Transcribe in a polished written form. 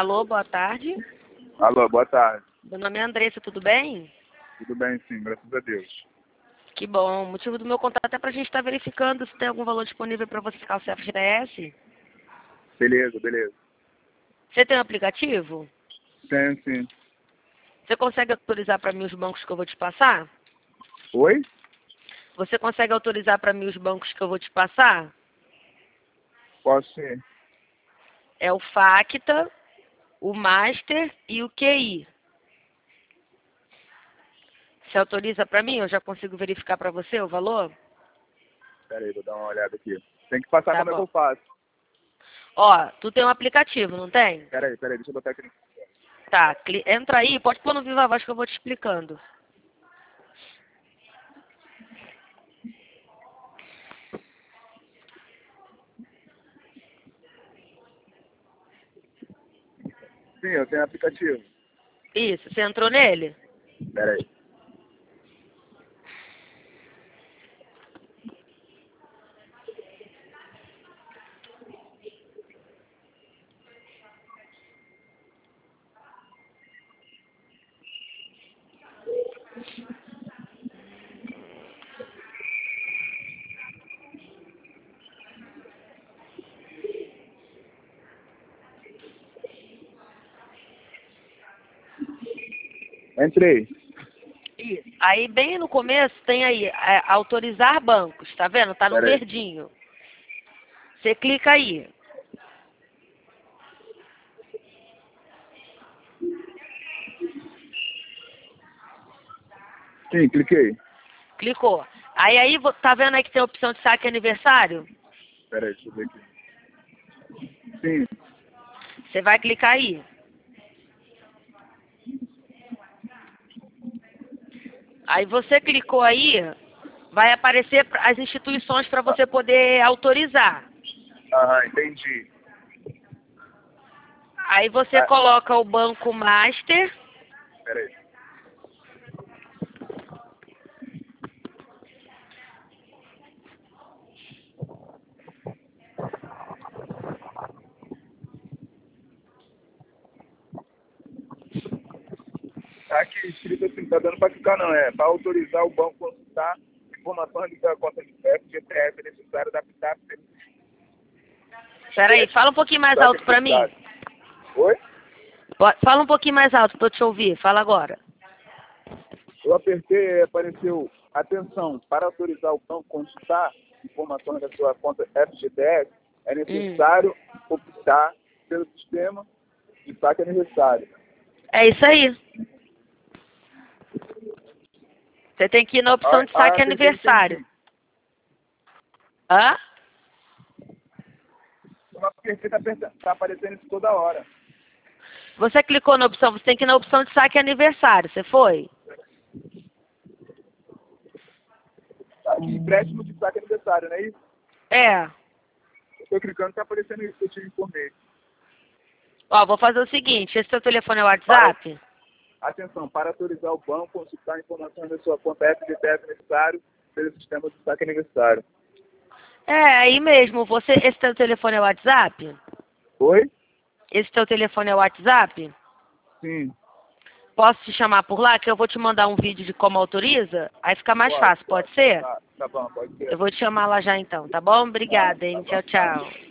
Alô, boa tarde. Alô, boa tarde. Meu nome é Andressa, tudo bem? Tudo bem, sim, graças a Deus. Que bom. O motivo do meu contato é para a gente estar verificando se tem algum valor disponível para você ficar o FGTS. Beleza, beleza. Você tem um aplicativo? Tenho, sim. Você consegue autorizar para mim os bancos que eu vou te passar? Oi? Você consegue autorizar para mim os bancos que eu vou te passar? Posso sim. É o Facta, o Master e o QI. Você autoriza para mim? Eu já consigo verificar para você o valor? Pera aí, vou dar uma olhada aqui. Tem que passar Tá como é que bom. eu faço. Ó, tu tem um aplicativo, não tem? Pera aí, deixa eu botar aqui. Tá, entra aí, pode pôr no Viva Voz que eu vou te explicando. Sim, eu tenho aplicativo. Isso, você entrou nele? Pera aí. Entrei. Isso. Aí bem no começo tem aí, autorizar bancos, tá vendo? Tá no Pera aí. verdinho. Você clica aí. Sim, cliquei. Clicou. Aí, tá vendo aí que tem a opção de saque aniversário? Pera aí, deixa eu ver aqui. Sim, Você vai clicar aí. Aí você clicou aí, vai aparecer as instituições para você poder autorizar. entendi. Aí você coloca o Banco Master. Pera aí. Tá aqui escrito assim, tá dando pra clicar não, é para autorizar o banco a consultar informações da conta de FGTS necessário da PITAP. Peraí, fala um pouquinho mais alto para mim. Oi? Fala um pouquinho mais alto para eu te ouvir. Fala agora. Eu apertei, apareceu, atenção, para autorizar o banco a consultar informações da sua conta FGTS, é necessário optar pelo sistema de saque aniversário. É isso aí. Você tem que ir na opção de saque aniversário. Hã? Eu apertei, tá aparecendo isso toda hora. Você clicou na opção, você tem que ir na opção de saque aniversário. Você foi? Tá aqui, empréstimo de saque aniversário, não é isso? É. Eu tô clicando, tá aparecendo isso que eu te informei. Ó, vou fazer o seguinte, esse seu telefone é o WhatsApp? Atenção, para autorizar o banco a consultar informações da sua conta FGTS necessário pelo sistema de saque aniversário. É, aí mesmo. Esse teu telefone é o WhatsApp? Oi? Esse teu telefone é o WhatsApp? Sim. Posso te chamar por lá, que eu vou te mandar um vídeo de como autoriza? Aí fica mais fácil, pode ser? Tá bom, pode ser. Eu vou te chamar lá já então, tá bom? Obrigada, hein? Tchau, tchau.